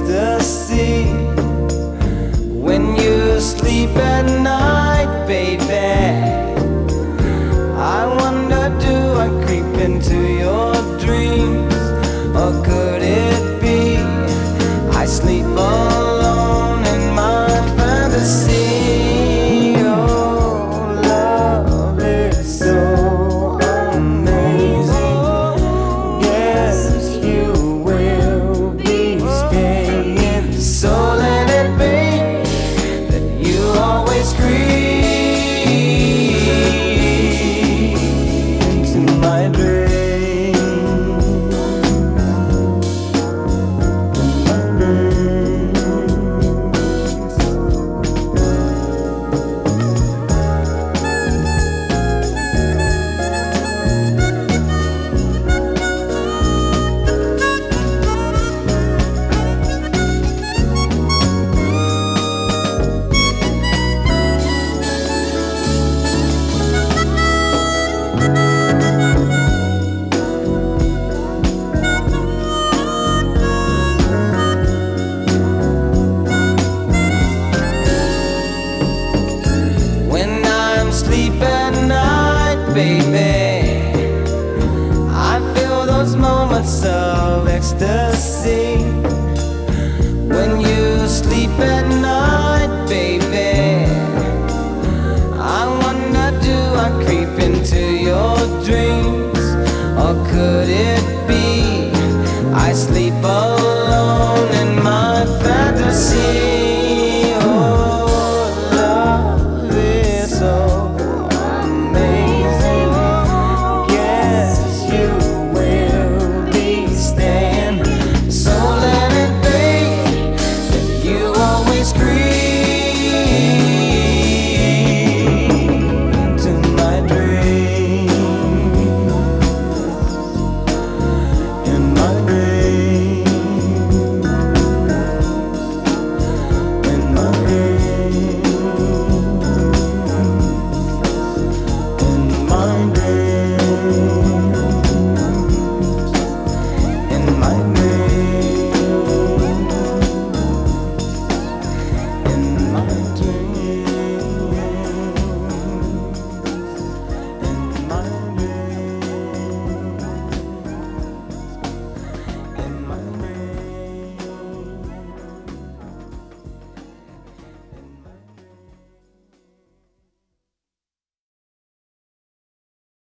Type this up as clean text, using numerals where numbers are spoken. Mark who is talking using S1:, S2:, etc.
S1: ecstasy. When you sleep at night, baby, I wonder, do I creep into your dreams? Or could it be I sleep alone in my fantasy? Oh, love is so amazing. Guess you will be staying. So let it be that you always creep into my dreams. Sleep at night, baby, I feel those moments of ecstasy.